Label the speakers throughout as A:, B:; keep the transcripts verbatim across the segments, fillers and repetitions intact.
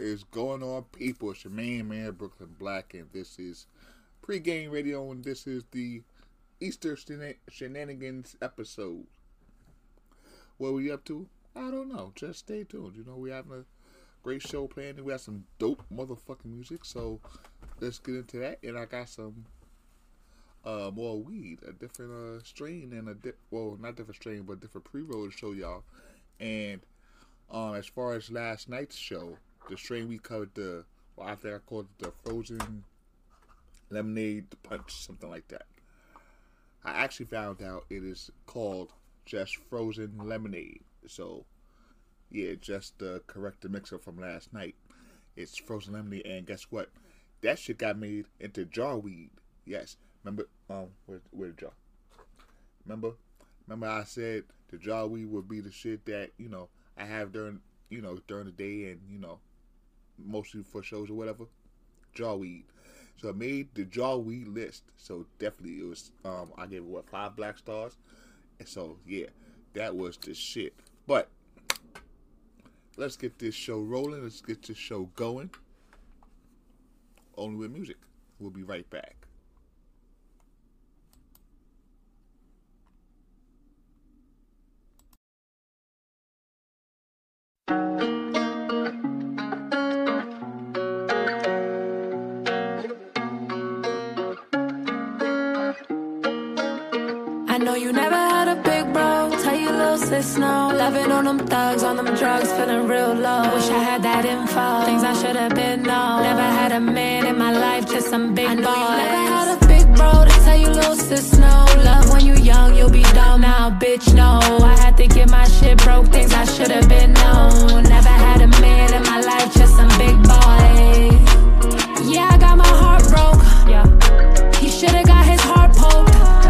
A: is going on, people? It's your main man, Brooklyn Black, and this is Pre-Game Radio, and this is the Easter Shenanigans episode. What are we up to? I don't know. Just stay tuned. You know, we're having a great show planned, and we have some dope motherfucking music, so let's get into that. And I got some uh, more weed, a different uh, strain, and a, di- well, not different strain, but different pre-roll to show y'all. And um, as far as last night's show, the strain we covered, the, well, I think I called it the Frozen Lemonade Punch, something like that. I actually found out it is called just Frozen Lemonade. So, yeah, just uh, correct the mix-up from last night. It's Frozen Lemonade, and guess what? That shit got made into jar weed. Yes. Remember, um, where, where the jar? Remember? Remember I said the jar weed would be the shit that, you know, I have during, you know, during the day and, you know, mostly for shows or whatever. Jar weed. So I made the jar weed list. So definitely it was, um, I gave it, what, five black stars? And so, yeah, that was the shit. But let's get this show rolling. Let's get this show going. Only with music. We'll be right back.
B: I know you never had a big bro, tell you little sis no. Loving on them thugs, on them drugs, feeling real low. Wish I had that info, things I should have been known. Never had a man in my life, just some big boys. I know boys. You never had a big bro to tell you little sis no. Love when you young, you'll be dumb. Now bitch, no, I had to get my shit broke, things I should have been known. Never had a man in my life, just some big boys. Yeah, I got my heart broke. Yeah, he should have got his heart poked.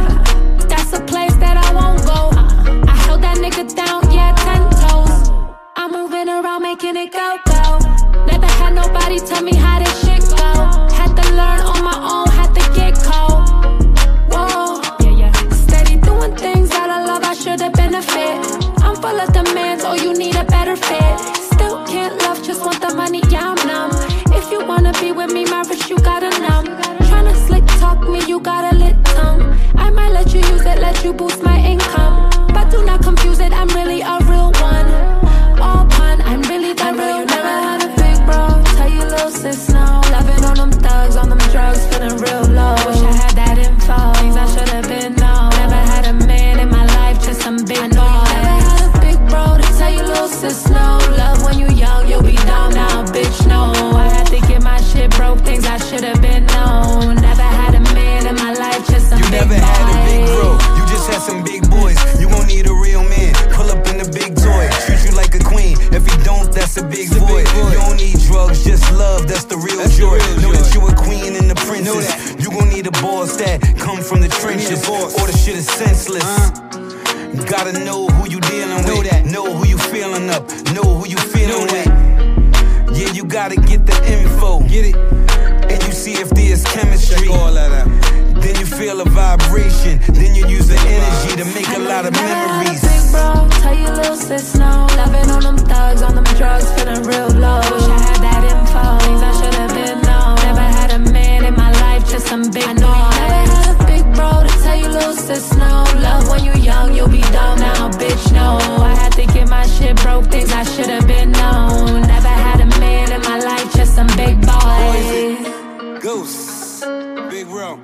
B: A place that I won't go. I held that nigga down, yeah, ten toes. I'm moving around, making it go, go. Never had nobody tell me how this shit go. Had to learn on my own, had to get cold. Whoa, yeah, yeah. Steady doing things that I love, I should've been a fit. I'm full of demands, oh, you need a better fit. Still can't love, just want the money, yeah, I'm numb. If you wanna be with me, my wrist, you gotta numb. Tryna slick talk me, you got a lit tongue. I might let you use it, let you boost my income. But do not confuse it, I'm really a real one. All pun, I'm really the I know real you never had a big bro, tell you little sis no. Loving on them thugs, on them drugs, feeling real low. Wish I had that info, things I should have been known. Never had a man in my life, just some big I know boys. You never had a big bro to tell you little sis no. Love when you young, you'll be dumb. Now bitch, no, I had to get my shit broke, things I should have been known. Never had a man in my life, just some
C: you
B: big
C: never
B: boys.
C: had a big bro, you just had some big boys. You gon' need a real man, pull up in the big toy. Treat you like a queen, if he don't, that's a big void. You don't need drugs, just love, that's the real that's joy. The real know joy. That you a queen and a princess. You gon' need a boss that come from the trenches, or the shit is senseless. uh. You gotta know who you dealing know with, that. Know who you feeling up, know who you feeling with. Yeah, you gotta get the info, get it, and you see if there's chemistry. Check all that out. Then you feel a vibration, then you use the energy to make a lot of memories. Big bro, tell you little sis no. Loving on them thugs, on them drugs, feeling real low. Wish I had that info, things I should have been known. Never had a man in my life, just some big boys. I never had a big bro to tell you little sis no. Love when you young, you'll be dumb. Now bitch, no, I had to get my shit broke, things I should have been known. Never had a man in my life, just some big boys. Goose, big bro.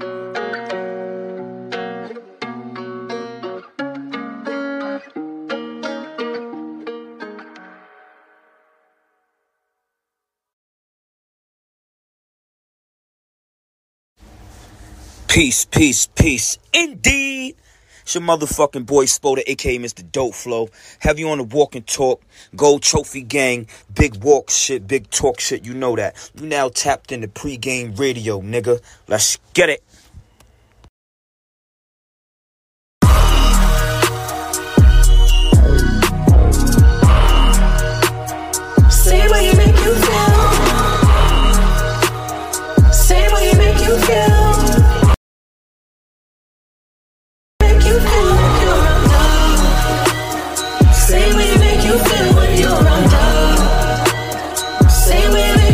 D: Peace, peace, peace. Indeed. It's your motherfucking boy Spoda, aka Mister Dope Flow. Have you on the walk and talk, gold trophy gang, big walk shit, big talk shit, you know that. You now tapped into Pre-Game Radio, nigga. Let's get it.
B: Say what you make you feel. Say what you make you feel. Say what you make you feel when you're around. Say what you make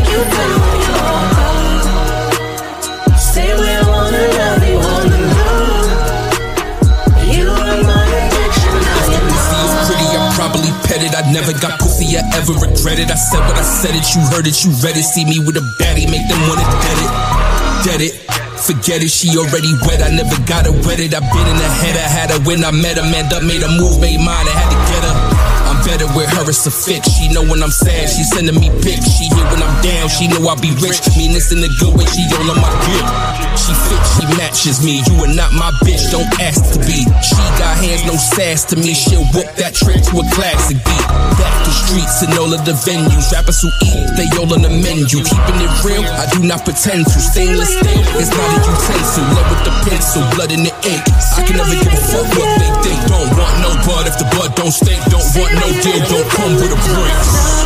E: never regret it. I said what I said it, you heard it, you read it. See me with a baddie, make them wanna dead it, dead it. Forget it, she already wet, I never got her wetted. I been in the head, I had her when I met her. Man up, made a move, made mine, I had to get her. I'm better with her, it's a fix. She know when I'm sad, she sending me pics. She hear when I'm down, she know I'll be rich. Mean this in the good way, she all on my grip. She fits, she matches me. You are not my bitch, don't ask to be. She got hands, no sass to me. She'll whoop that trick to a classic beat. Back the streets and all of the venues. Rappers who eat, they all on the menu. Keeping it real, I do not pretend to. Stainless steel, it's not a utensil. Love with the pencil, blood in the ink. I can never give a fuck what they think. Don't want no blood if the blood don't stink. Don't want no deal, don't come with a break.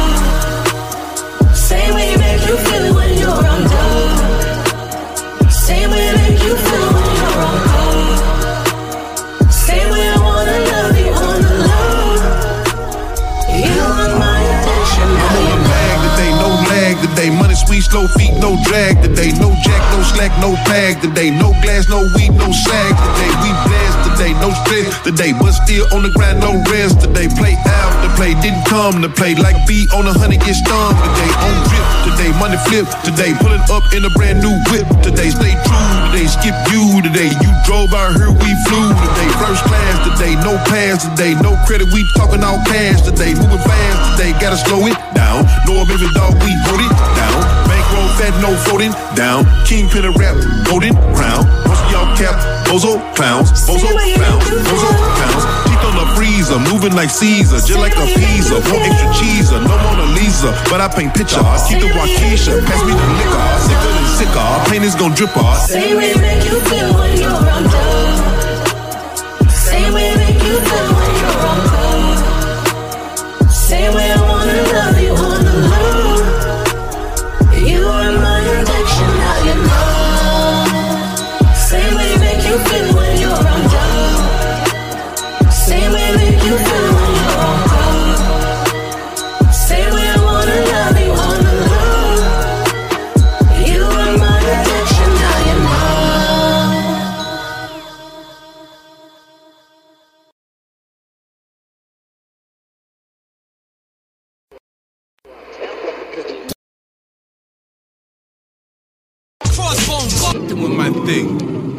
B: Same way make you feel when you're on dope. Same way make you feel when you're on cold. Same way I wanna love you on the low. You are my addiction.
F: I'm on a bag today, no lag today. Money sweet, slow feet, no drag today. No jack, no slack, no bag today. No glass, no weed, no sag today. We blast today, no stress today. But still on the grind, no rest today. Play out to play, didn't come to play. Like B on a honey, get stung today. On drip today, money flip today. Pulling up in a brand new whip today. Stay true today, skip you today. You drove out here, we flew today. First class today, no pass today. No credit, we talking all cash today. Moving fast today, gotta slow it down. No baby dog, we hold it down. Bankroll fat, no floating down. Kingpin of rap, golden crown. Most of y'all cap, bozo clowns, bozo clowns, bozo clowns. Teeth on the freezer, moving like Caesar, just like a pizza. Want extra cheese, no Mona Lisa, but I paint pictures. Keep the Waukesha, pass me the liquor. Sicker than sicker, paint is gon' drip off.
B: Same way make you feel when you're on dope. Same way make you feel when you're on cold. Same way I wanna love you on the low. You are my addiction, now you know. Same way make you feel when you're on dope. Same way make you feel when you're on cold. Same way I wanna love you on the low. You are my addiction, now you know.
F: Doing my thing.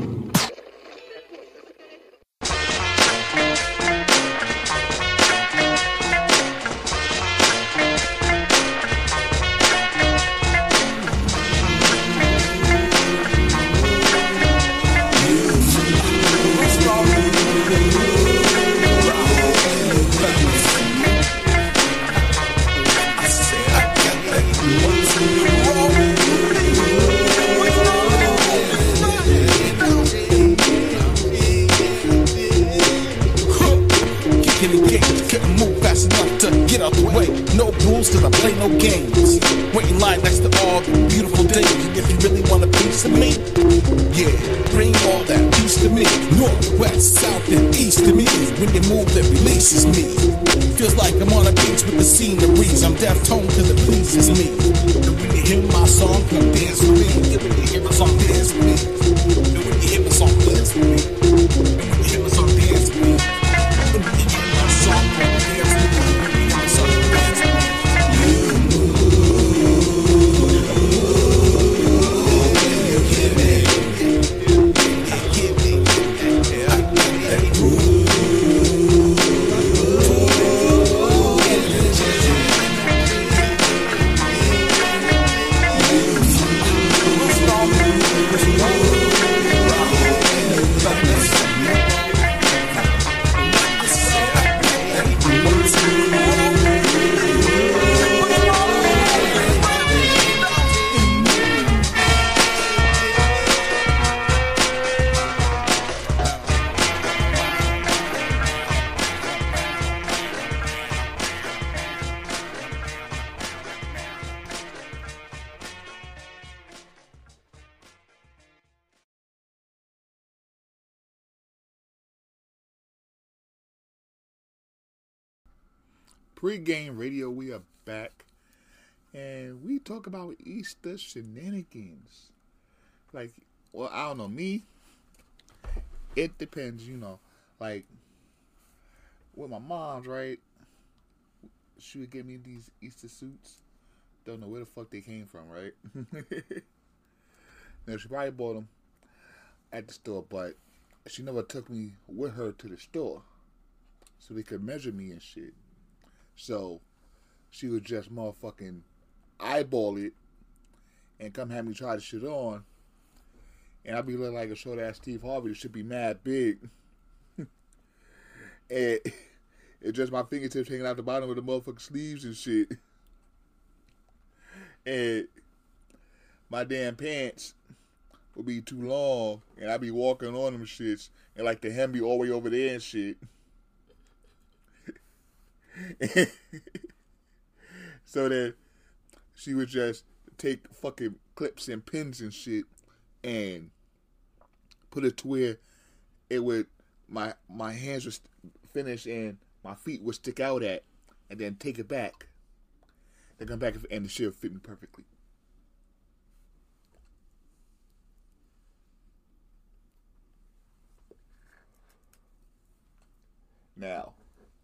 G: No rules, cause I play no games. Waiting line next to all the beautiful days. If you really want a piece of me, yeah, bring all that piece to me. North, west, south, and east to me. When you move, that releases me. Feels like I'm on a beach with the sceneries. I'm deaf tone cause it pleases me. And when you hear my song, come dance with me. And when you hear my song, dance with me. And when you hear my song, dance with me. And when you hear my song, dance with me. And when you hear my song, dance with me.
A: Pre-game radio, we are back, and we talk about Easter shenanigans. Like, well, I don't know, me, it depends, you know. Like, with my mom's, right, she would get me these Easter suits. Don't know where the fuck they came from, right? Now, she probably bought them at the store, but she never took me with her to the store so they could measure me and shit. So she would just motherfucking eyeball it and come have me try the shit on. And I'd be looking like a short ass Steve Harvey. It should be mad big. And it's just my fingertips hanging out the bottom of the motherfucking sleeves and shit. And my damn pants would be too long, and I'd be walking on them shits, and like the hem be all the way over there and shit. So then she would just take fucking clips and pins and shit and put it to where it would, my my hands would finish and my feet would stick out at, and then take it back. Then come back and the shit would fit me perfectly. Now,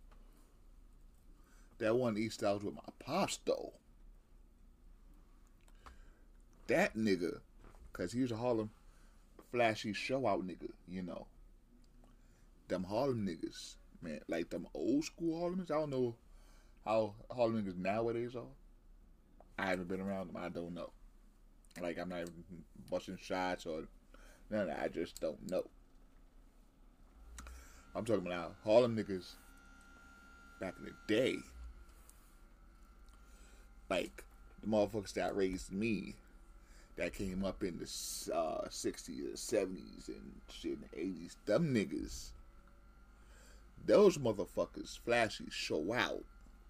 A: that one Easter I was with my pops though. That nigga, cause he was a Harlem flashy show out nigga, you know. Them Harlem niggas, man, like them old school Harlemans. I don't know how Harlem niggas nowadays are. I haven't been around them. I don't know. Like, I'm not even busting shots or none of that. I just don't know. I'm talking about Harlem niggas back in the day. Like, the motherfuckers that raised me, that came up in the uh, sixties and seventies and shit in the eighties. Them niggas, those motherfuckers flashy show out.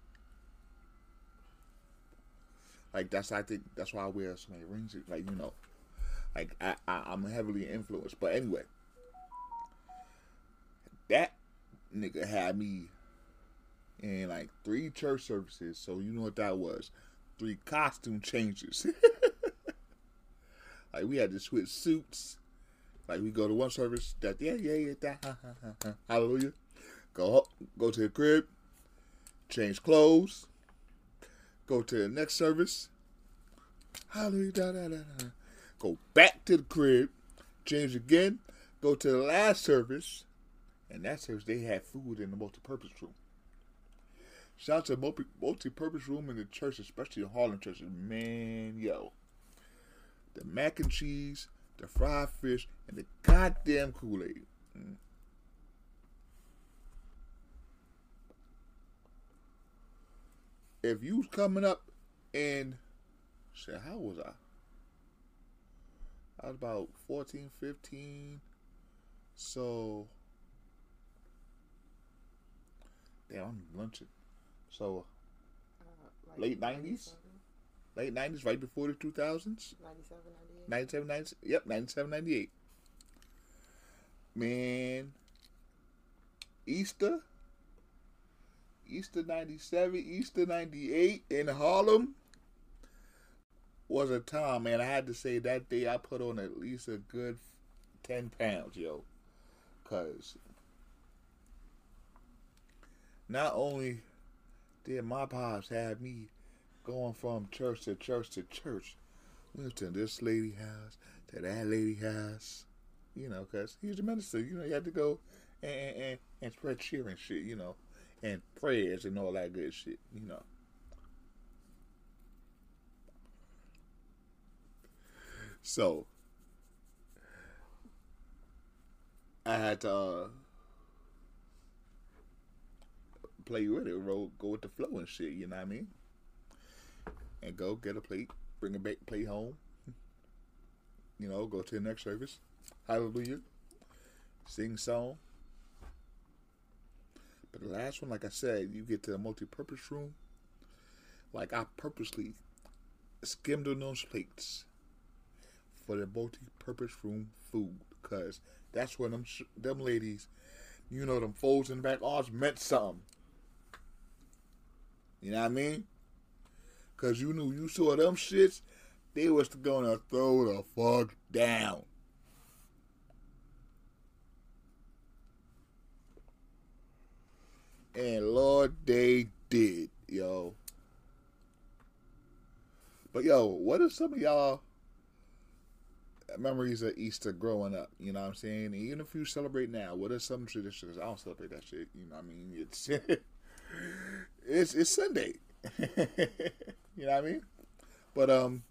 A: Like, that's, I think, that's why I wear so many rings. Like, you know, like, I, I, I'm heavily influenced. But anyway, that nigga had me in, like, three church services. So, you know what that was. Three costume changes. Like, we had to switch suits. Like, we go to one service, that, yeah, yeah, yeah, that, ha, ha, ha, ha, hallelujah. Go, go to the crib, change clothes. Go to the next service. Hallelujah. Da, da, da, da. Go back to the crib. Change again. Go to the last service. And that service, they had food in the multi-purpose room. Shout out to the multi- multi-purpose room in the church, especially the Harlem churches. Man, yo. The mac and cheese, the fried fish, and the goddamn Kool-Aid. Mm. If you was coming up in, shit, how was I? I was about fourteen, fifteen. So, damn, I'm lunching. So, uh, like late nineties? Late nineties, right before the two thousands?
H: ninety-seven, ninety-eight.
A: ninety-seven, ninety-eight. Yep, ninety-seven, ninety-eight. Man, Easter. Easter ninety-seven, Easter ninety-eight in Harlem was a time, man. I had to say that day I put on at least a good ten pounds, yo. Because not only did my pops have me going from church to church to church, we went to this lady house, to that lady house, you know, because he was a minister. You know, you had to go and, and, and spread cheer and shit, you know. And prayers and all that good shit, you know. So, I had to uh, play with it, roll, go with the flow and shit, you know what I mean? And go get a plate, bring a baked plate home. You know, go to the next service. Hallelujah. Sing song. But the last one, like I said, you get to the multi-purpose room. Like, I purposely skimmed on those plates for the multi-purpose room food. Because that's where them sh- them ladies, you know, them folds in the back, ours meant something. You know what I mean? Because you knew you saw them shits, they was going to throw the fuck down. And Lord, they did. yo. But yo, what are some of y'all memories of Easter growing up? You know what I'm saying? And even if you celebrate now, what are some traditions? I don't celebrate that shit. You know what I mean? It's it's it's Sunday. You know what I mean? But um,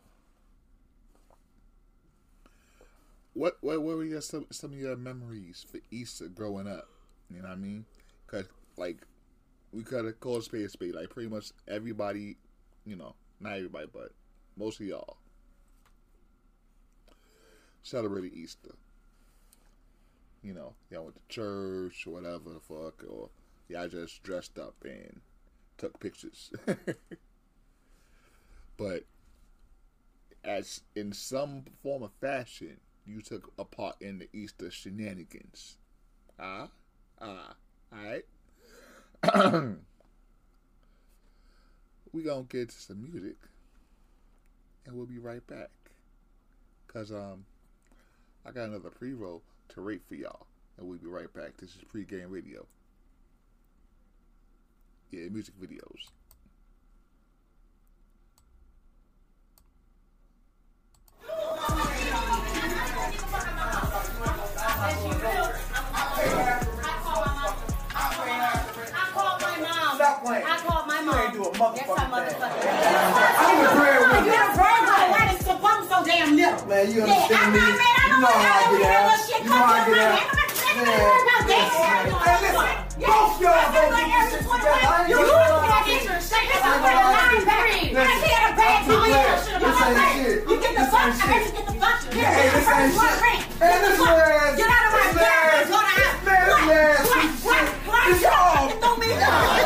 A: what what what were your some some of your memories for Easter growing up? You know what I mean? Cause like we gotta call a spade a spade. Like pretty much everybody, you know, not everybody, but most of y'all celebrated Easter. You know, y'all went to church or whatever the fuck, or y'all just dressed up and took pictures. But as in some form of fashion, you took a part in the Easter shenanigans. Ah, ah, alright. We gonna get to some music, and we'll be right back. Cause um, I got another pre-roll to rate for y'all, and we'll be right back. This is Pre-Game Radio. Yeah, music videos.
H: I called my mom. You ain't do a motherfucking yes, I I'm a prayer with you. You're a prayer with Why is the phone so damn little? Man, you understand me? You know how I get out. You know how I get out. Hey, listen. Both y'all gonna get this shit together. You can't get your shit. This is where the line varies. I see a bad boy. You get the fuck. I heard you get the fuck. Hey, this ain't shit. Hey, this is get out of my bed. Go to house. What? What? What? It's y'all. Don't be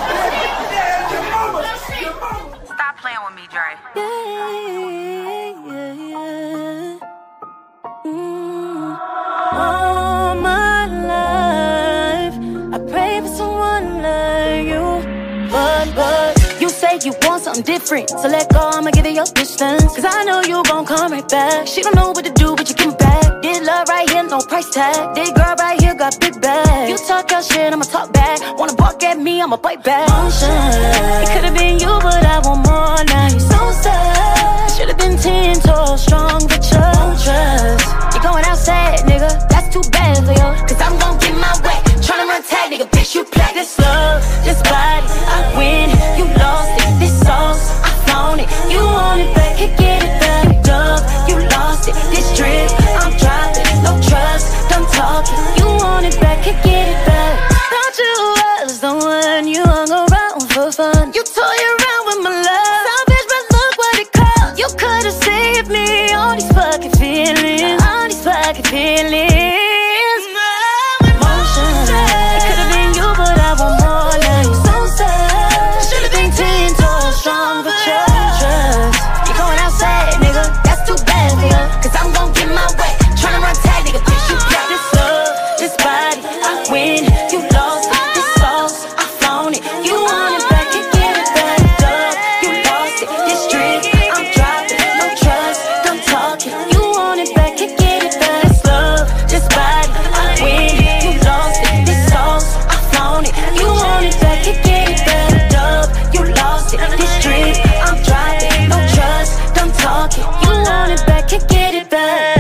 I: Stop playing with me, Dre.
B: Yeah, yeah, yeah. Mm. All my life, I pray for someone like you. But, but, you say you want something different, so let go, I'ma give it your distance. Cause I know you gon' come right back. She don't know what to do, but you give me back. This love right here, no price tag. This girl right here got big bag. You talk your shit, I'ma talk back. Wanna bark at me, I'ma bite back. Motion. It could've been you, but I want more now. You so sad. Should've been ten toes strong, but you don't trust. You going outside, nigga, that's too bad for you. Cause I'm gon' get my way. Tryna run tag, nigga, bitch, you play. This love, this body, I win. You lost it, this sauce, I found it. You want it back, can't get it back. Dove, you lost it, this drip, I'm dropping. No trust, done talking. You want it back, can't get it back. Thought you was the one, you hung around for fun. You toy around with my love. Selfish, but look what it cost. You could've saved me all these fucking feelings. All these fucking feelings. Motion. It could've been you, but I want more now. You so sad. Should've been ten toes strong, but you don't trust. You going outside, nigga, that's too bad for you. Cause I'm gon' get my way. Tryna run tag, nigga, bitch, you got this love, this body, I win. You lost it, this sauce, I found it. You want it back, you get it back. Dub, you lost it, this drink, I'm dropping. No trust, I'm talking. You want it back, you get it back. This love, this body, I win. You lost it, this sauce, I found it. You want it back, you get it back. Dub, you lost it, this drink, I'm dropping. No trust, I'm talking. You want it back, you get it back.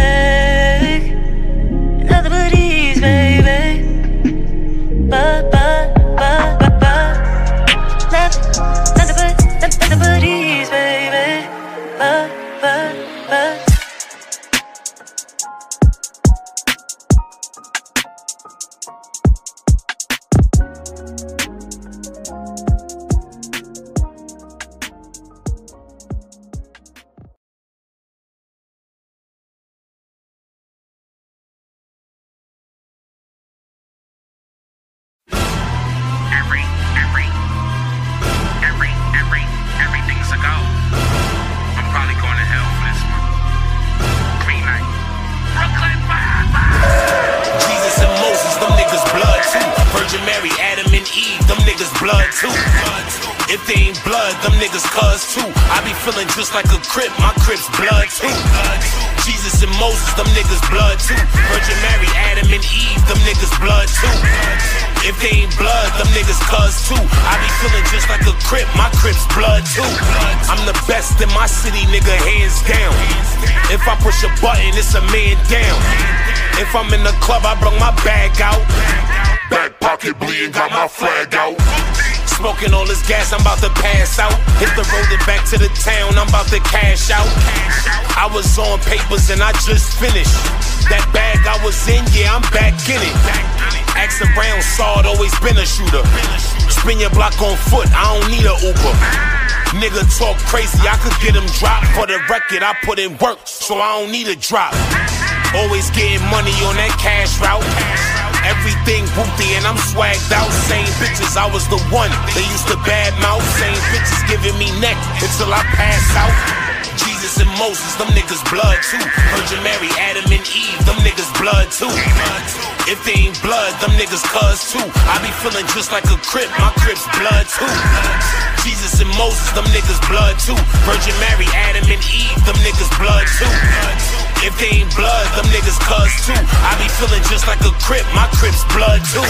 B: Nothing but ease, baby. But, but, but, but, but. Nothing, nothing but, nothing but ease, baby. But, but, but.
J: Every, every, every, every, everything's a go. I'm probably going to hell for this one. Green night. Brooklyn, bye, bye.
K: Jesus and Moses, them niggas blood too. Virgin Mary, Adam and Eve, them niggas blood too. If they ain't blood, them niggas cuz too. I be feeling just like a Crip, my Crip's blood too. Jesus and Moses, them niggas blood too. Virgin Mary, Adam and Eve, them niggas blood too. If they ain't blood, them niggas cuz too. I be feeling just like a Crip, my Crip's blood too. I'm the best in my city, nigga, hands down. If I push a button, it's a man down. If I'm in the club, I bring my bag out. Back pocket bleeding, got my flag out. Smoking all this gas, I'm about to pass out. Hit the road and back to the town, I'm about to cash out. I was on papers and I just finished. That bag I was in, yeah, I'm back in it. Ask around, saw it, always been a shooter. Spin your block on foot, I don't need a Uber. Nigga talk crazy, I could get him dropped. For the record, I put in work, so I don't need a drop. Always getting money on that cash route. Everything whoopty and I'm swagged out. Same bitches, I was the one they used to bad mouth. Same bitches giving me neck until I pass out. Jesus and Moses, them niggas blood too. Virgin Mary, Adam and Eve, them niggas blood too. If they ain't blood, them niggas cuz too. I be feeling just like a Crip, my Crip's blood too. Jesus and Moses, them niggas blood too. Virgin Mary, Adam and Eve, them niggas blood too. If they ain't blood, them niggas cuz too. I be feeling just like a Crip, my Crip's blood too.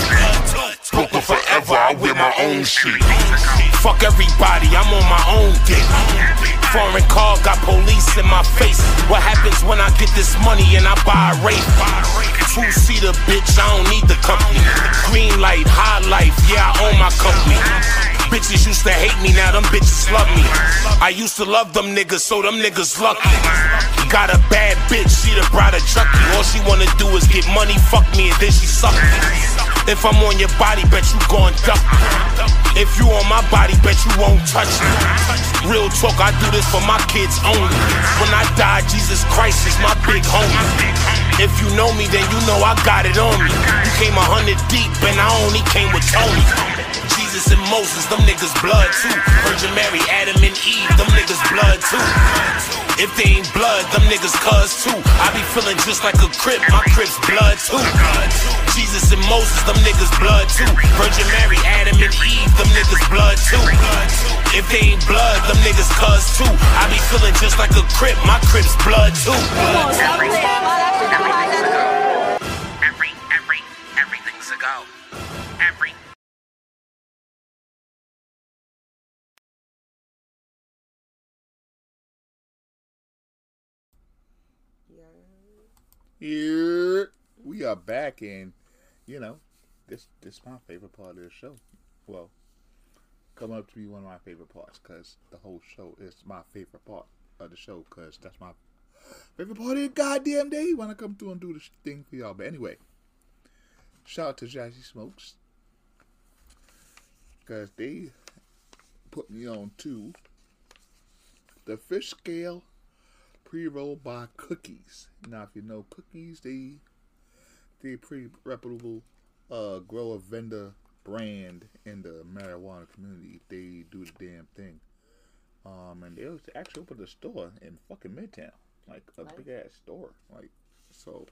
L: Broken forever, I wear my own shit.
K: Fuck everybody, I'm on my own dick. Foreign car, got police in my face. What happens when I get this money and I buy a Wraith? Two-seater, bitch, I don't need the company. Green light, high life, yeah, I own my company. Bitches used to hate me, now them bitches love me. I used to love them niggas, so them niggas lucky. Got a bad bitch, she the bride of Chucky. All she wanna do is get money, fuck me, and then she suck me. If I'm on your body, bet you gon' duck me. If you on my body, bet you won't touch me. Real talk, I do this for my kids only. When I die, Jesus Christ is my big homie. If you know me, then you know I got it on me. You came a hundred deep, and I only came with Tony. Jesus and Moses, them niggas blood too. Virgin Mary, Adam and Eve, them niggas blood too. If they ain't blood, them niggas cuz too. I be feeling just like a Crip, my Crip's blood too. Jesus and Moses, them niggas blood too. Virgin Mary, Adam and Eve, them niggas blood too. If they ain't blood, them niggas cuz too. I be feeling just like a Crip, my Crip's blood too.
J: Every, every, everything's a go. Every.
A: Yeah, we are back, and you know, this this is my favorite part of the show. Well, come up to be one of my favorite parts, because the whole show is my favorite part of the show, because that's my favorite part of the goddamn day when I come through and do this thing for y'all. But anyway, shout out to Jazzy Smokes, because they put me on to the Fish Scale Pre-roll by Cookies. Now, if you know Cookies, they they pretty reputable uh, grower vendor brand in the marijuana community. They do the damn thing. Um, and they was actually opened a store in fucking Midtown, like a big ass store. Like, so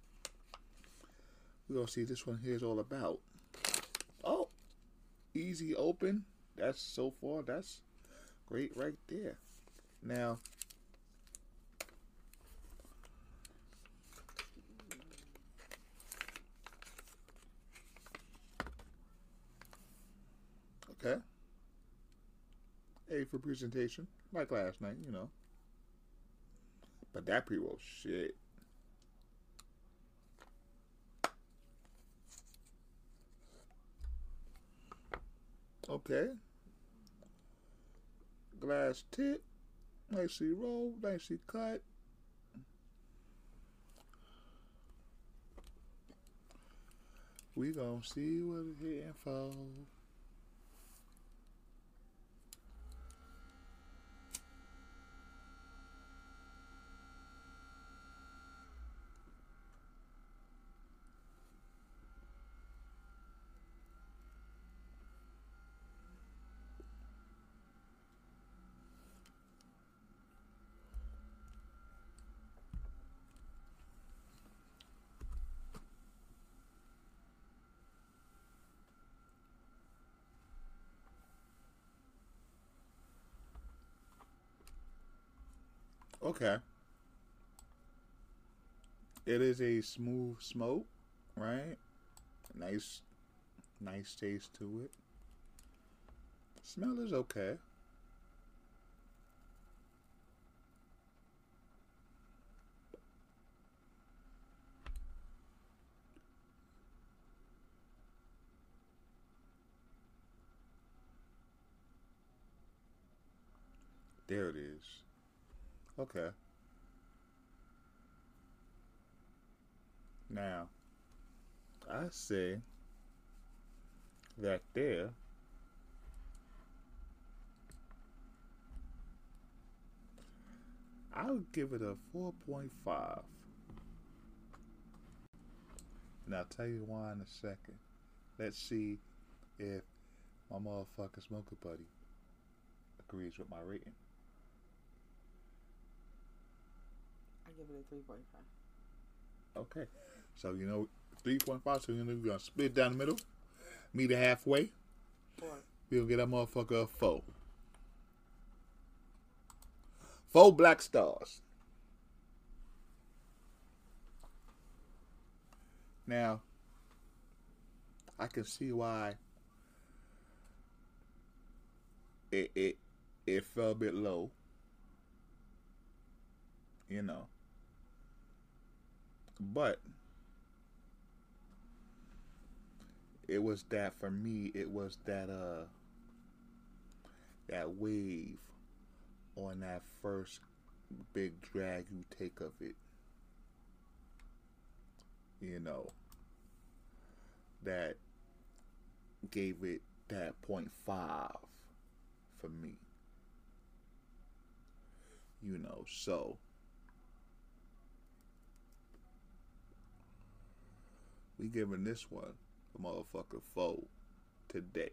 A: we gonna see this one here is all about. Oh, easy open. That's so far. That's great right there. Now. Okay. A for presentation, like last night, you know. But that pre-roll shit. Okay. Glass tip. Nicely rolled, nicely cut. We gonna see what it's hitting for. Okay. It is a smooth smoke, right? Nice Nice taste to it. Smell is okay. There it is. Okay. Now, I say that there I'll give it a four point five. And I'll tell you why in a second. Let's see if my motherfucking smoker buddy agrees with my rating.
M: I give it a three point five.
A: Okay. So, you know, three point five, so you know, we're going to split down the middle, meet it halfway. Four. We're going to get that motherfucker a four. Four black stars. Now, I can see why it it it fell a bit low. You know. But it was that for me, it was that uh that wave on that first big drag you take of it. You know, that gave it that point five for me. You know, so we giving this one a motherfucker four today.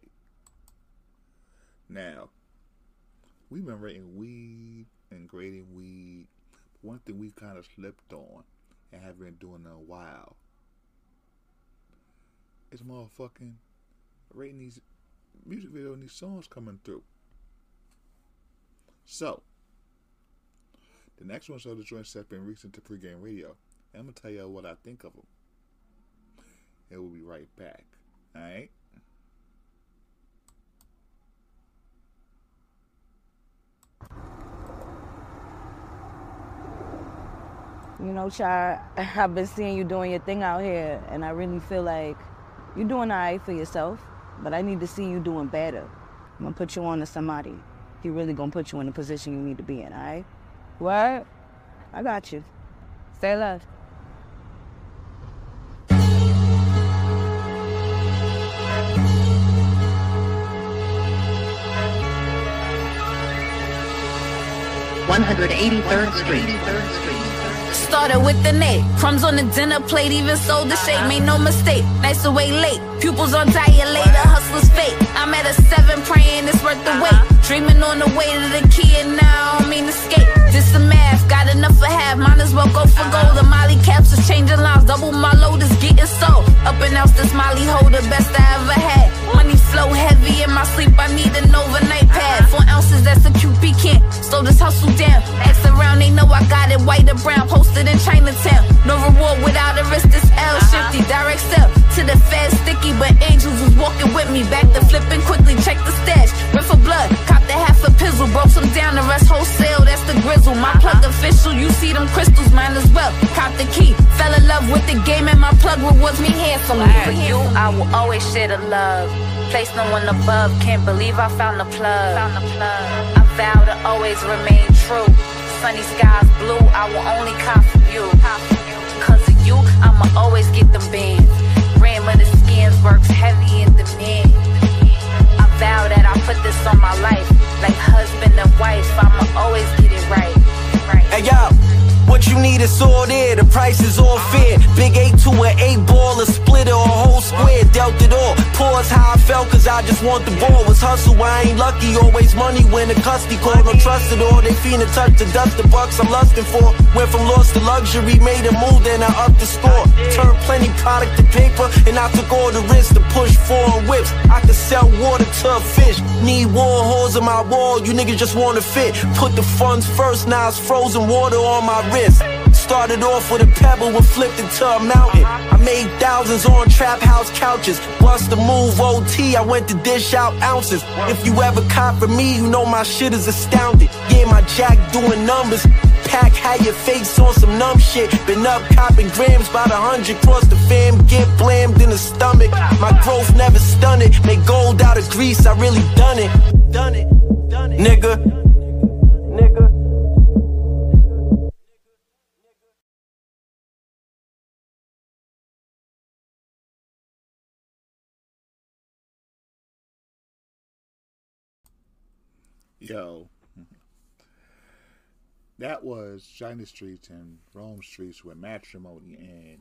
A: Now, we've been rating weed and grading weed. One thing we kind of slipped on and have been doing in a while is motherfucking rating these music videos and these songs coming through. So, the next one, so the joints have been recent to pregame radio. And I'm going to tell you what I think of them. And we'll be right back. Alright?
M: You know, Char, I've been seeing you doing your thing out here, and I really feel like you're doing all right for yourself, but I need to see you doing better. I'm gonna put you on to somebody. He really gonna put you in the position you need to be in, all right? What? I got you. Stay love.
N: one hundred eighty-third Street.
B: Started with the Nate, crumbs on the dinner plate, even sold the shake, made no mistake. Nights away late, pupils on dilator, hustler's fate. I'm at a seven, praying it's worth the wait. Dreaming on the way to the key, and now I don't mean escape. This the math, got enough for half, might as well go for gold. The Molly caps is changing lives, double my load is getting sold. Up and out this Molly holder, best I ever had. Money flow heavy in my sleep, I need an overnight pad. Four ounces, that's a Q P can't slow this hustle down. Ask around, they know I got it, white or brown, posted in Chinatown. No reward without a risk, this L shifty, direct sell to the fed sticky, but angels was walking with me. Back to flipping quickly, check the stash, went for blood, copped the half a pizzle, broke some down, the rest wholesale, that's the grizzle. My plug official, you see them crystals, mine as well. Copped the key, fell in love with the game, and my plug rewards me handsomely. For you, I will always share the love. Place no one above, can't believe I found the plug. Found the plug. I vow to always remain true. Sunny skies blue, I will only cop for you. Cause of you, I'ma always get them bands. Ram of the skins works heavy in demand. I vow that I put this on my life. Like husband and wife, I'ma always get it right. right.
O: Hey yo, what you need is all there, the price is all fair. Big eight to an eight ball, a splitter or a whole square, dealt it all. Pause how I felt, cause I just want the ball. Was hustle, I ain't lucky, always money when the custody call. Don't trust it all, they fiend to touch the dust, the bucks I'm lusting for. Went from lost to luxury, made a move, then I upped the score. Turned plenty product to paper, and I took all the risks to push foreign whips. I could sell water to a fish. Need war holes in my wall, you niggas just wanna fit. Put the funds first, now it's frozen water on my wrist. Started off with a pebble and flipped into a mountain. I made thousands on trap house couches. Bust a move O T, I went to dish out ounces. If you ever cop for me, you know my shit is astounded. Yeah, my jack doing numbers. Pack, had your face on some numb shit. Been up copping grams, about a hundred cross the fam. Get blammed in the stomach. My growth never stunted. Make gold out of grease, I really done it. Done it, done it. Nigga. Nigga.
A: Yo. That was China Streets and Rome Streets with Matrimony, and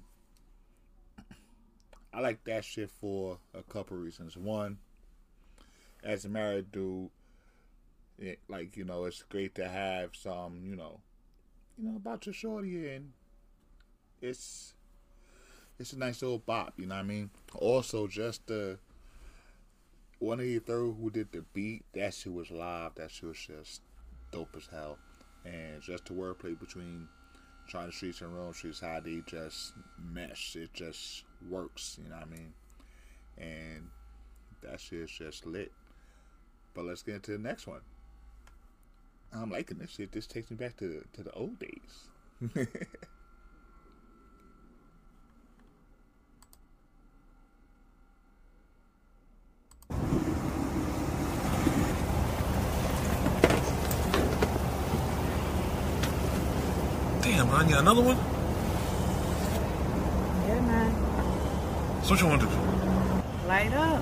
A: I like that shit for a couple reasons. One, as a married dude, it, like, you know, it's great to have some, you know, you know, about your shorty, and it's it's a nice little bop, you know what I mean? Also, just the one of you third who did the beat, that shit was live, that shit was just dope as hell. And just the wordplay between China Streets and Rome Streets, how they just mesh. It just works, you know what I mean? And that shit's just lit. But let's get into the next one. I'm liking this shit. This takes me back to, to the old days.
P: Damn, man, you got another one?
Q: Yeah, man.
P: So what you want to do?
Q: Light up.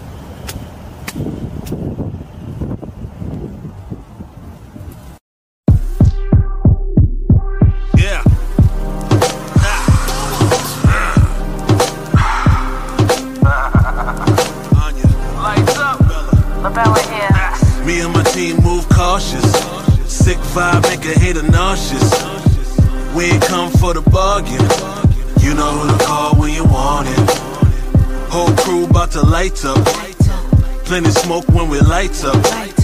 P: Yeah.
K: Lights up, Labella here. Me and my team move cautious. Sick vibe, make a hater nauseous. We ain't come for the bargain. You know who to call when you want it. Whole crew about to light up. Plenty smoke when we light up.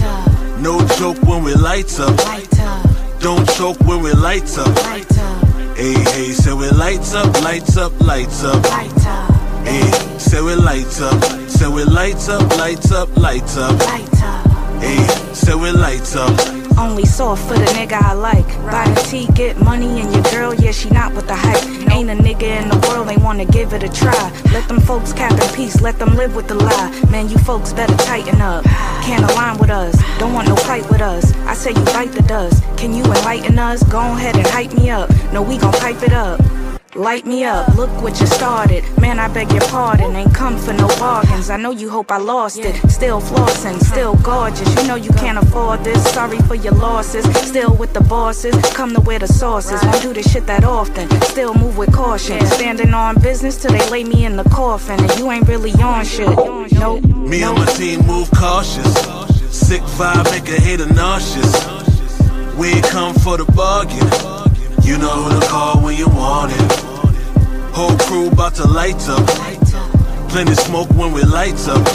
K: No joke when we light up. Don't choke when we light up. Hey, hey, say we lights up, lights up, lights up. Hey, say we lights up. Say we lights up, lights up, lights up. Hey, say we lights up.
Q: Only soft for the nigga I like. Buy the tea, get money, and your girl, yeah, she not with the hype. Ain't a nigga in the world ain't wanna give it a try. Let them folks cap in peace, let them live with the lie. Man, you folks better tighten up. Can't align with us, don't want no fight with us. I say you bite the dust. Can you enlighten us? Go ahead and hype me up. No, we gon' pipe it up. Light me up, look what you started. Man, I beg your pardon, ain't come for no bargains. I know you hope I lost it. Still flossing, still gorgeous. You know you can't afford this. Sorry for your losses. Still with the bosses, come to where the sauce is. Won't do this shit that often. Still move with caution. Standing on business till they lay me in the coffin. And you ain't really on shit. Nope.
K: Me and my team move cautious. Sick vibe, make a hater nauseous. We ain't come for the bargain. You know who to call when you want it. Whole crew about to light up. Plenty smoke when we light up.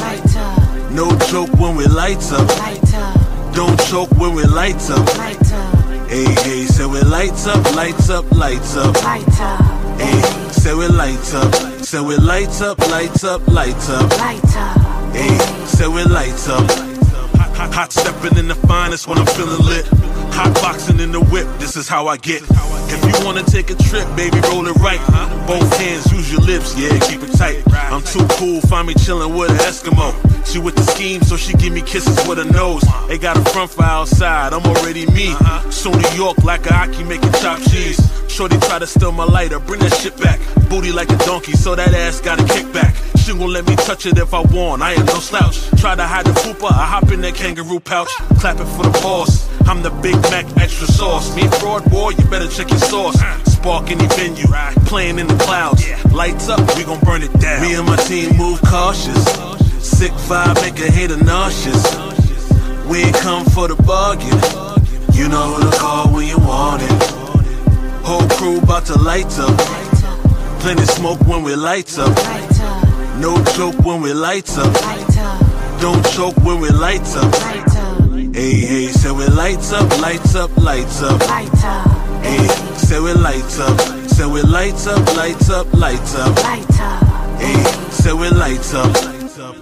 K: No joke when we light up. Don't choke when we light up. Hey, hey, say we lights up, lights up, lights up. Hey, say we lights up. Say we lights up, lights up, lights up. Hey, say we lights up. Hot, hot stepping in the finest when I'm feeling lit. Hot boxing in the whip, this is how I get. If you wanna take a trip, baby, roll it right. Both hands, use your lips, yeah, keep it tight. I'm too cool, find me chillin' with an Eskimo. She with the scheme, so she give me kisses with her nose. They got a front for outside, I'm already me. So New York, like a Aki making chopped cheese. Shorty try to steal my lighter, bring that shit back. Booty like a donkey, so that ass got a kickback. She gon' let me touch it if I want, I am no slouch. Try to hide the fupa, I hop in that kangaroo pouch. Clapping for the boss, I'm the Big Mac extra sauce. Me fraud boy, you better check your sauce. Spark any venue, playing in the clouds. Lights up, we gon' burn it down. Me and my team move cautious. Sick vibe, make a hater nauseous. We ain't come for the bargain. You know who to call when you want it. Whole crew about to light up. Plenty smoke when we light up. No joke when we light up. Don't choke when we light up. Hey, hey, say we lights up, lights up, lights up. Hey,
R: Hey, so it lights up, so it lights up, lights up, lights up.
Q: Light up.
R: Hey, so it lights up, lights up.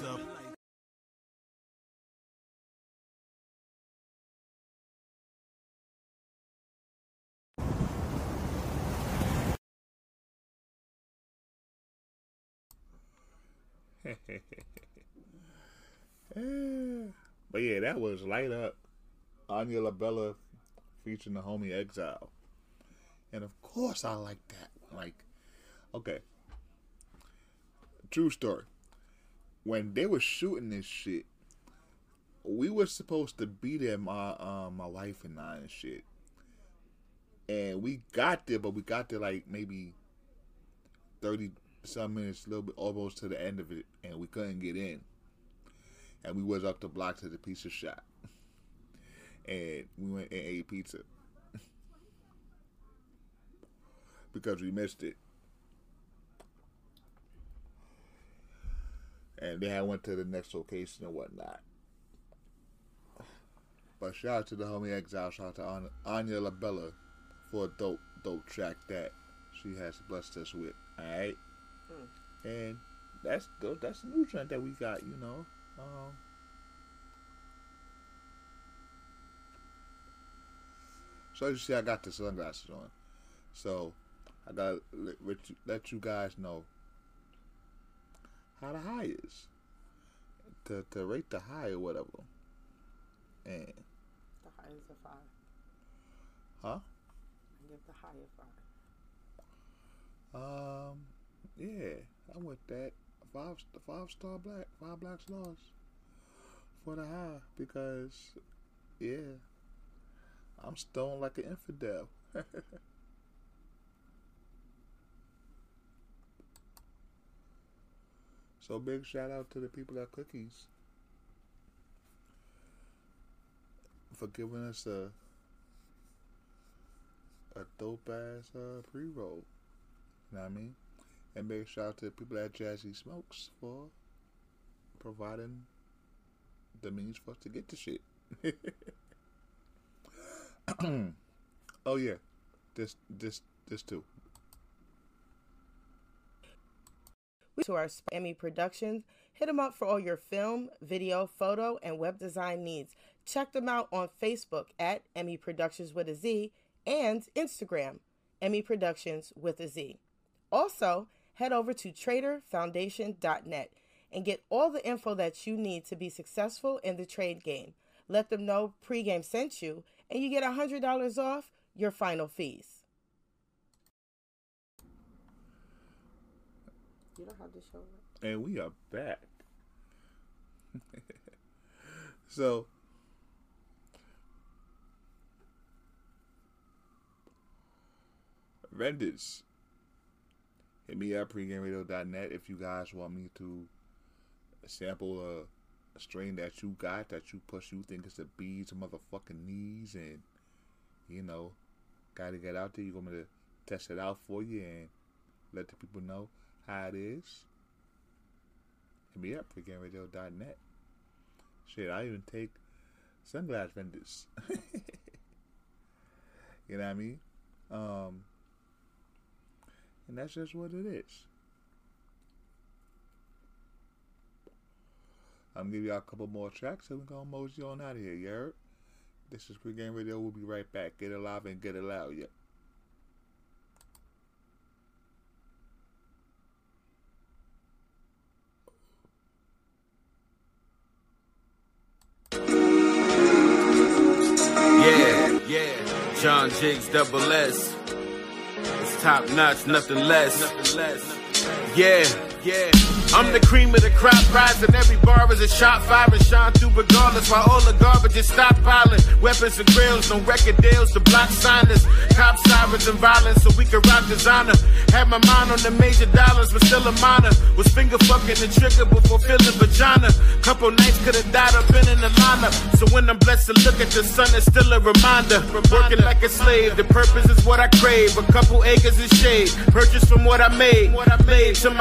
A: But yeah, that was Light Up, Anya LaBella featuring the homie Exile. And of course I like that. Like, okay. True story. When they were shooting this shit, we were supposed to be there, my um, my wife and I and shit. And we got there, but we got there like maybe thirty some minutes, a little bit almost to the end of it, and we couldn't get in. And we was up the block to the pizza shop. And we went and ate pizza. Because we missed it. And then I went to the next location and whatnot. But shout out to the homie Exile, shout out to Anya, Anya LaBella for a dope, dope track that she has blessed us with. Alright? Hmm. And that's that's the new trend that we got, you know. Um, so as you see, I got the sunglasses on. So I gotta let, let you guys know how the high is. To to rate the high or whatever. And
S: the high is a five.
A: Huh?
S: I give the high a five.
A: Um, yeah, I'm with that. Five, five star black, five black stars for the high because, yeah, I'm stoned like an infidel. So big shout out to the people at Cookies for giving us a a dope ass uh, pre roll. You know what I mean? And big shout out to the people at Jazzy Smokes for providing the means for us to get the shit. Oh yeah, this this this too.
S: To our Emmy Productions, hit them up for all your film, video, photo, and web design needs. Check them out on Facebook at Emmy Productions with a Z and Instagram, Emmy Productions with a Z. Also, head over to trader foundation dot net and get all the info that you need to be successful in the trade game. Let them know Pregame sent you, and you get one hundred dollars off your final fees. You don't have to show it.
A: And we are back. So, vendors, hit me up, pregame radio dot net, if you guys want me to sample a, a strain that you got, that you push, you think it's the bees or motherfucking knees, and, you know, got to get out there. You want me to test it out for you and let the people know how it is. Hit me up, pregame radio dot net. Shit, I even take sunglass vendors. You know what I mean? Um, and that's just what it is. I'm gonna give y'all a couple more tracks and we're gonna mosey on out of here, you heard? This is Pregame Radio. We'll be right back. Get it live and get it loud, yeah.
K: Yeah, yeah, John Jiggs double S. It's top notch, nothing less. Nothing less. Yeah, yeah. I'm the cream of the crop, prize, and every bar is a shot fire and shine through regardless. While all the garbage is stockpiling, weapons and grills, no record deals to block signers, cop sirens and violence, so we can rock designer. Had my mind on the major dollars, but still a minor. Was finger fucking the trigger before feeling vagina. Couple nights could have died up in an lineup. So when I'm blessed to look at the sun, it's still a reminder. Working like a slave, the purpose is what I crave. A couple acres of shade, purchased from what I made. What I made to my grave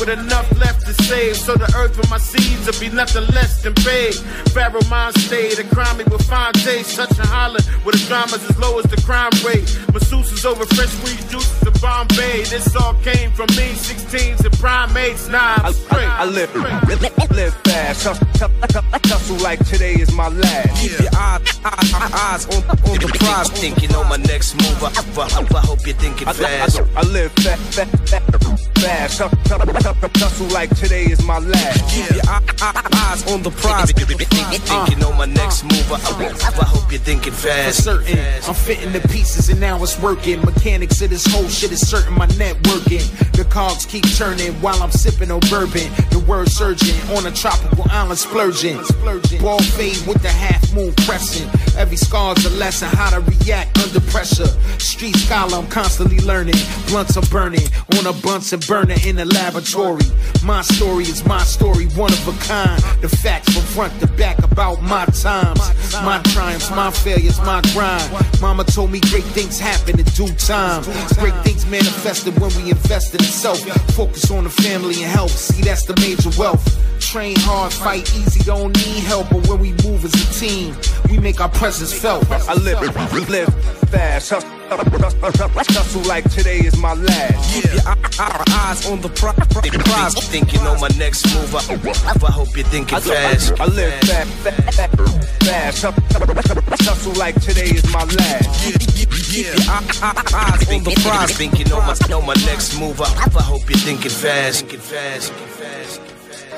T: with enough left to save, so the earth and my seeds will be nothing less than paid. Pharaoh mind stay to crime me with fine taste, touch and holler with the dramas as low as the crime rate. Masseuses over fresh squeezed juices to Bombay. This all came from me, sixteens and primates. Nah, I'm straight.
U: I, I live, live, live fast, hustle like today is my last. Keep your eyes, eyes, eyes on, on the prize.
K: Thinking on my next move, I, I, I hope you're thinking fast.
U: I, I, I live fast, fast, fast, hustle like today is my last. Keep your eyes on the prize.
K: Thinking on my next move, I, I hope you're thinking fast.
V: For certain, I'm fitting the pieces and now it's working. Mechanics of this whole shit is certain, my networking. The cogs keep turning while I'm sipping on bourbon. The word surging on a tropical island splurging. Ball fade with the half moon crescent. Every scar's a lesson how to react under pressure. Street scholar, I'm constantly learning. Blunts are burning on a Bunsen burner in the laboratory. My story is my story, one of a kind. The facts from front to back about my times, my triumphs, my failures, my grind. Mama told me great things happen in due time. Great things manifested when we invest in self. Focus on the family and health. See, that's the major wealth. Train hard, fight easy, don't need help. But when we move as a team, we make our presence felt.
U: I live, live fast, hustle like today is my last. Keep your eyes on the prize.
K: Thinking on my next move, I, I hope you're thinking fast.
U: I live fast, fast, hustle like today is my last. Keep your eyes on the prize.
K: Thinking on my, on my next move, I, I hope you're thinking fast. Thinking fast, thinking fast, thinking fast.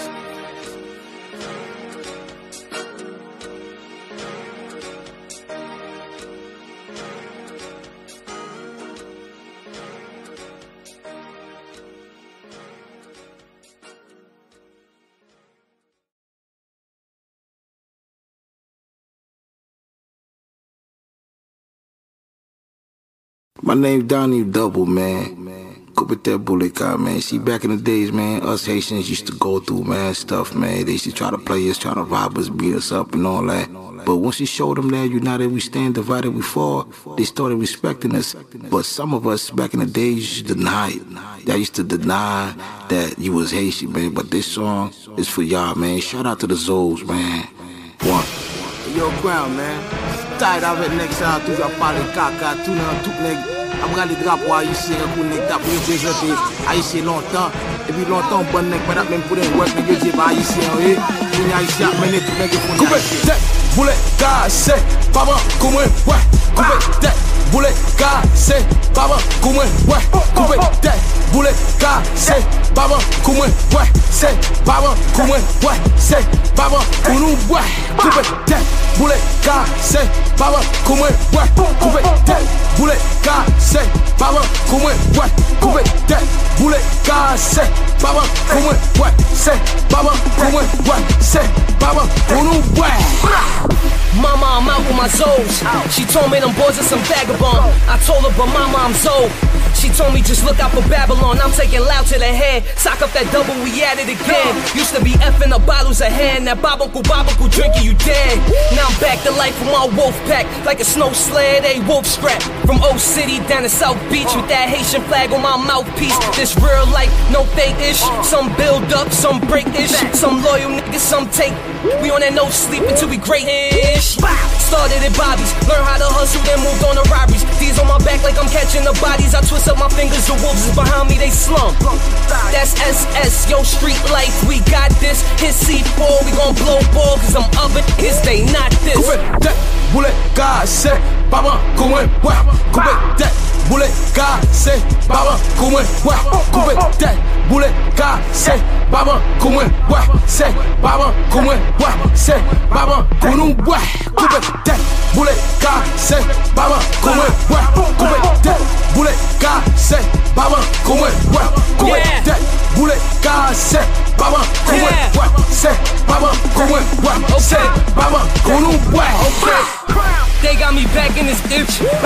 W: My name Donnie Double, man. Go with that bullet guy, man. See, back in the days, man, us Haitians used to go through, man, stuff, man. They used to try to play us, try to rob us, beat us up and all that. But once you showed them that united we stand, divided we fall, they started respecting us. But some of us back in the days used to deny it. They used to deny that you was Haitian, man. But this song is for y'all, man. Shout out to the Zoes, man. One.
X: Yo, ground, man. Tired avec nek sa tout a parler caca, tout nan tout nèg. A regarder drapeau haïtien pour nèg t'a représenter haïtien longtemps. Et puis longtemps bon nèg pas même pour les ouais nèg dire pas haïtien eh. Ni haïtien mener tout nèg pour haïtien.
Y: Boulet cassé, papa comme ouais. Coupé tête, boulet cassé, papa comme ouais. Coupé tête, boulet cassé, papa comme ouais. C'est papa comme ouais. C'est papa pour nous ouais. Coupé tête, boulet cassé, papa comme ouais. Coupé tête, boulet cassé, papa comme ouais. Coupé tête, boulet cassé, papa comme ouais. C'est papa comme ouais. C'est papa pour nous ouais.
Z: Mama, I'm out with my Zoes. She told me them boys are some vagabond. I told her, but mama, I'm Zoe. She told me just look out for Babylon. I'm taking loud to the head. Sock up that double, we at it again. Used to be effing the bottles of hand. That babunku babunku drinking, you dead. Now I'm back to life with my wolf pack. Like a snow sled, a wolf strap. From Old City down to South Beach with that Haitian flag on my mouthpiece. This real life, no fake-ish. Some build up, some break-ish. Some loyal niggas, some take. We on that no sleep until we great-ish. Started at Bobby's, learned how to hustle, then moved on to robberies. These on my back like I'm catching the bodies. I twist up my fingers, the wolves is behind me, they slump. That's S S, yo, street life, we got this. Hit C four, we gon' blow ball, cause I'm up it, is they not this.
Y: Boulet cassé, papa comme ouais. Coupé tête, boulet cassé, papa comme ouais. Coupé tête, boulet cassé, papa comme ouais. C'est papa comme ouais. C'est papa pour nous ouais. Coupé tête, boulet cassé, papa comme ouais. Coupé tête, boulet cassé, papa comme ouais. Coupé tête, boulet cassé, papa comme ouais. C'est papa comme ouais. C'est papa pour nous ouais.
Z: They got me back in this bitch, like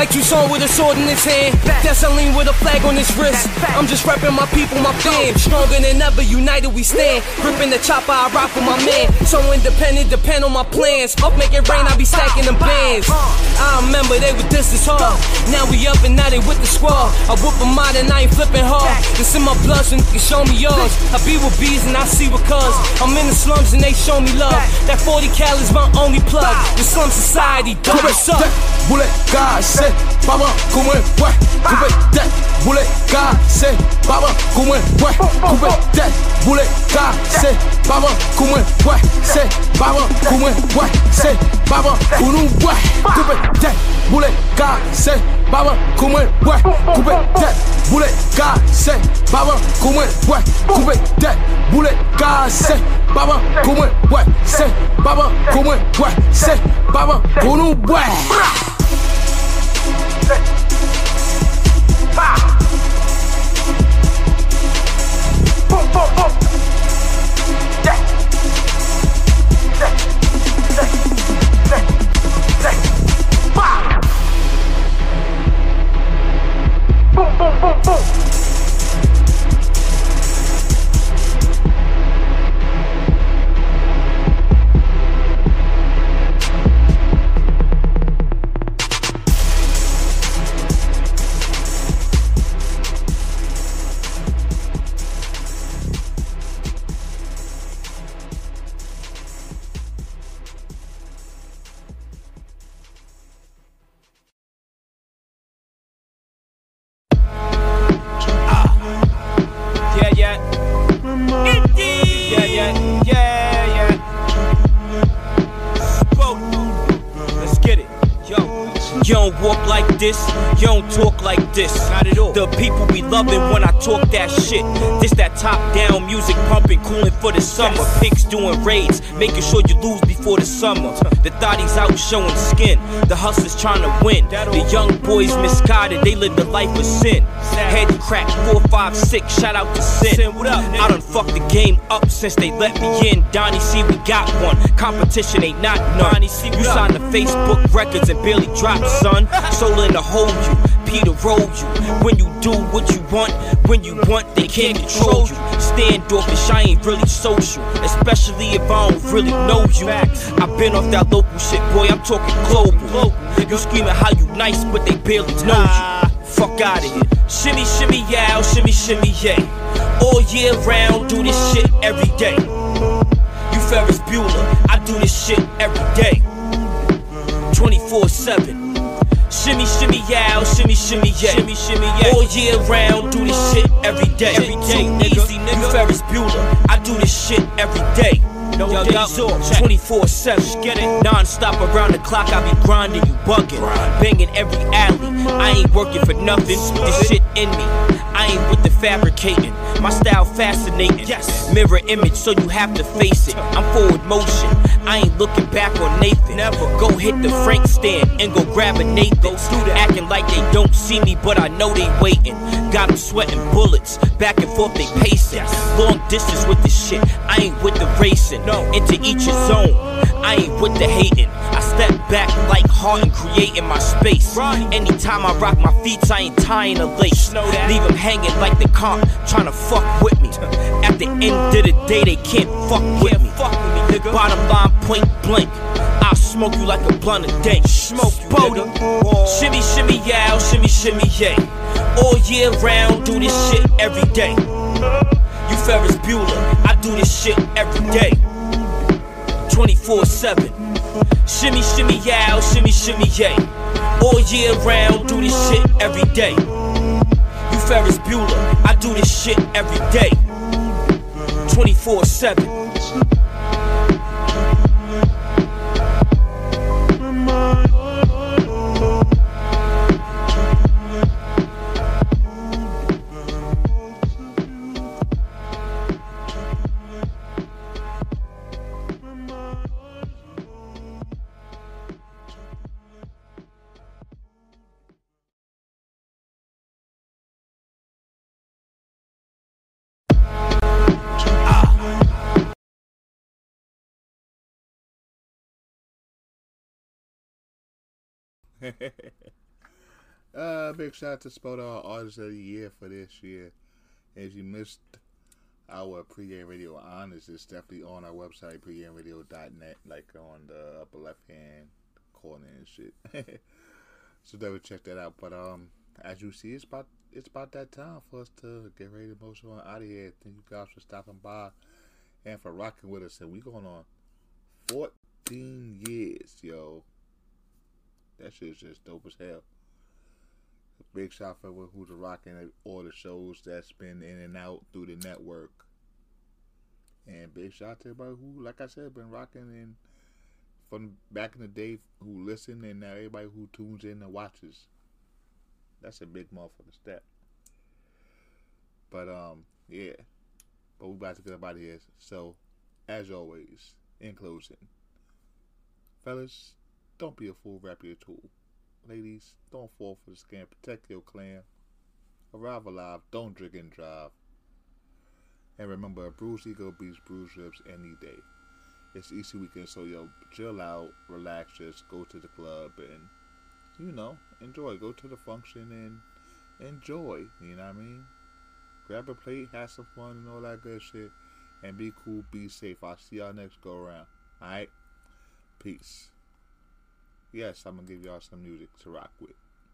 Z: Like Toussaint with a sword in his hand. Dessalines with a flag on his wrist. I'm just repping my people, my fam. Stronger than ever, united we stand. Gripping the chopper, I rock with my man. So independent, depend on my plans. Fuck make it rain, I be stacking them bands. I remember they were this is hard. Now we up and now they with the squad. I whoop them out and I ain't flipping hard. This in my blood, so you can show me yours. I be with bees and I see with cuz. I'm in the slums and they show me love. That forty cal is my only plug. The slum society, dog, what's up?
Y: Boulet cassé, baba come ouais, coupé tête, boulet cassé, baba come ouais, coupé tête, boulet cassé, baba come ouais, c'est baba come ouais, c'est baba kunu ouais, coupé tête, boulet cassé, baba come ouais, coupé tête, boulet cassé, baba come ouais, coupé tête, boulet cassé, baba come ouais, c'est baba come ouais, c'est baba kunu ouais. Boom, boom, boom. Yeah. Yeah. Yeah. Yeah. Yeah. Boom, boom, boom, boom.
Z: You don't walk like this, you don't talk like this. Not at all. The people be loving when I talk that shit. This that top down music pumping, cooling for the summer. Yes. Pigs doing raids, making sure you lose before the summer. The thotties out showing skin, the hustlers trying to win. The young boys misguided, they live the life of sin. Head crack, four, five, six, shout out to Sin. I done fucked the game up since they let me in. Donnie C, we got one. Competition ain't not none. You signed the Facebook records and barely dropped, son. Solar to hold you, Peter roll you. When you do what you want, when you want, they can't control you. Standoffish, I ain't really social, especially if I don't really know you. I've been off that local shit, boy, I'm talking global. You screaming how you nice, but they barely know you. Fuck out of here. Shimmy, shimmy, yow, shimmy, shimmy, yay. All year round, do this shit every day. You Ferris Bueller, I do this shit every day. twenty-four seven. Shimmy, shimmy, yow, shimmy, shimmy, yay. Shimmy, shimmy, yay. All year round, do this shit every day. Every day, nigga. Easy, nigga. You Ferris Bueller, I do this shit every day. No yo, days yo, off, twenty-four seven. Get it? Non-stop around the clock, I be grinding, you bugging. Banging every alley, I ain't working for nothing. This shit in me, I ain't with the fabricating. My style fascinating, yes. Mirror image, so you have to face it. I'm forward motion, I ain't looking back on Nathan. Never. Go hit the Frank stand and go grab a Nathan. Acting like they don't see me, but I know they waiting. Got them sweating bullets, back and forth they pacing. Long distance with this shit, I ain't with the racing. Into each his own, I ain't with the hating. I step back like hard and creating my space. Anytime I rock my feet, I ain't tying a lace. Leave them hanging like the comp, trying to fuck with me. At the end of the day, they can't fuck with me. Bottom line, point blank, I'll smoke you like a blunt of dank. Smoke you, nigga. Shimmy, shimmy, yow, shimmy, shimmy, yay. All year round, do this shit every day. You Ferris Bueller, I do this shit every day. twenty-four seven. Shimmy, shimmy, yow, shimmy, shimmy, yay. All year round, do this shit every day. You Ferris Bueller, I do this shit every day. twenty-four seven.
A: Uh, big shout out to Spodo, our Artist of the Year for this year. If you missed our pregame radio honors, it's definitely on our website, pregame radio dot net, like on the upper left hand corner and shit. So definitely check that out. But um, as you see, it's about it's about that time for us to get ready to move on out of here. Thank you guys for stopping by and for rocking with us. And we going on fourteen years, yo. That shit's just dope as hell. Big shout out for who's rocking all the shows that's been in and out through the network. And big shout out to everybody who, like I said, been rocking in from back in the day, who listen, and now everybody who tunes in and watches. That's a big motherfucking step. But um, yeah. But we about to get up out of here. So, as always, in closing, fellas, don't be a fool, rap your tool. Ladies, don't fall for the scam. Protect your clan. Arrive alive. Don't drink and drive. And remember, a bruised ego beats bruised ribs any day. It's Easter weekend, so yo, chill out, relax, just go to the club and, you know, enjoy. Go to the function and enjoy. You know what I mean? Grab a plate, have some fun and all that good shit. And be cool, be safe. I'll see y'all next go around. Alright? Peace. Yes, I'm going to give y'all some music to rock with.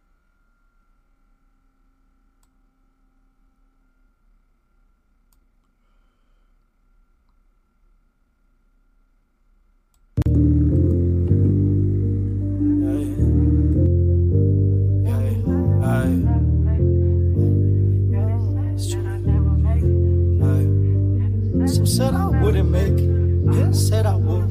C: Some said I wouldn't make it. Yeah, said I would.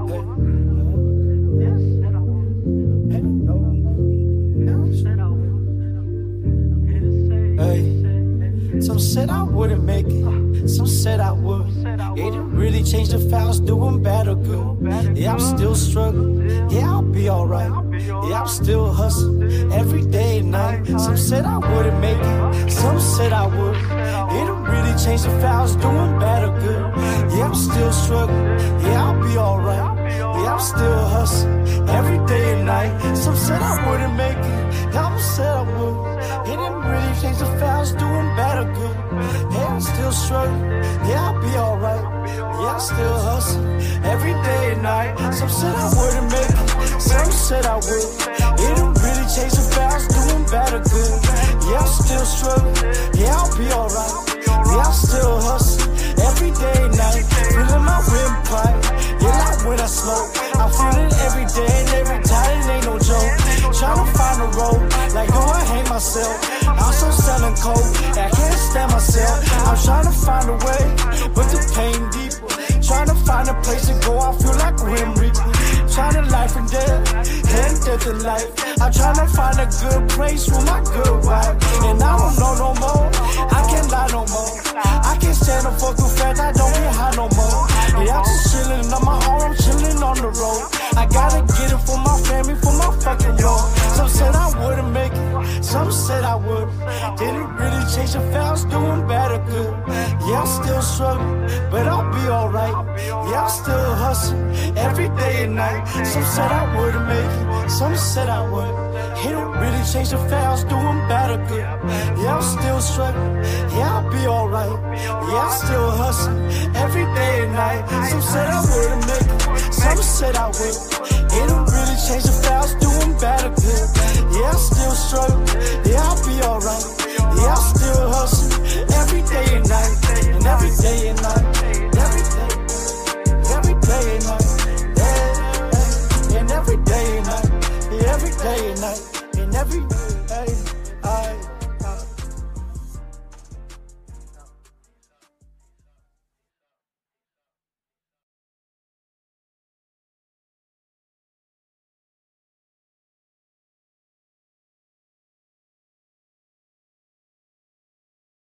C: Some said I wouldn't make it, some said I would. It didn't really change if I was doing bad or good. Yeah, I'm still struggling, yeah, I'll be alright. Yeah, I'm still hustling, every day and night. Some said I wouldn't make it, some said I would. It didn't really change if I was doing bad or good. Yeah, I'm still struggling, yeah, I'll be alright. Yeah, I'm still hustling, every day and night. Some said I wouldn't make it, some said I would. It didn't really change if I was doing bad or good. Yeah, I'm still struggling, yeah, I'll be alright. Yeah, I'm still hustling, every day and night. Some said I wouldn't make it, some said I would. It didn't really change if I was doing bad or good. Yeah, I'm still struggling, yeah, I'll be alright. Yeah, I'm still hustling, every day and night. Feeling my windpipe, yeah, like when I smoke. I feel it every day and every time, it ain't no joke. Tryna find a road, like do I hate myself? I'm so selling cold, I can't stand myself. I'm tryna find a way, but the pain deeper. Tryna find a place to go, I feel like Grim Reaper. Tryna life and death, and death and life. I'm tryna find a good place with my good wife. And I don't know no more, I can't lie no more. I can't stand no fucking fact, I don't get high no more. Yeah, I'm just chillin' on my own, I'm chillin' on the road. I gotta get it for my family, for my fucking road. Some said I wouldn't make it, some said I would. Didn't really change if I was doing bad or good. Yeah, I'm still struggling, but I'll be alright. Yeah, I'm still hustling, every day and night. Some said I wouldn't make it, some said I would. It don't really change if I was doing bad or good. Yeah, I'm still struggling, yeah, I'll be alright. Yeah, I'm still hustling, every day and night. Some said I wouldn't make it, some said I would. It don't really change if I was doing bad or good. Yeah, I'm still struggling, yeah, I'll be alright. Yeah, I'm still hustling, every day and night. And every day and night, every day, every day and night. Yeah, and every day and night, every day and night, and every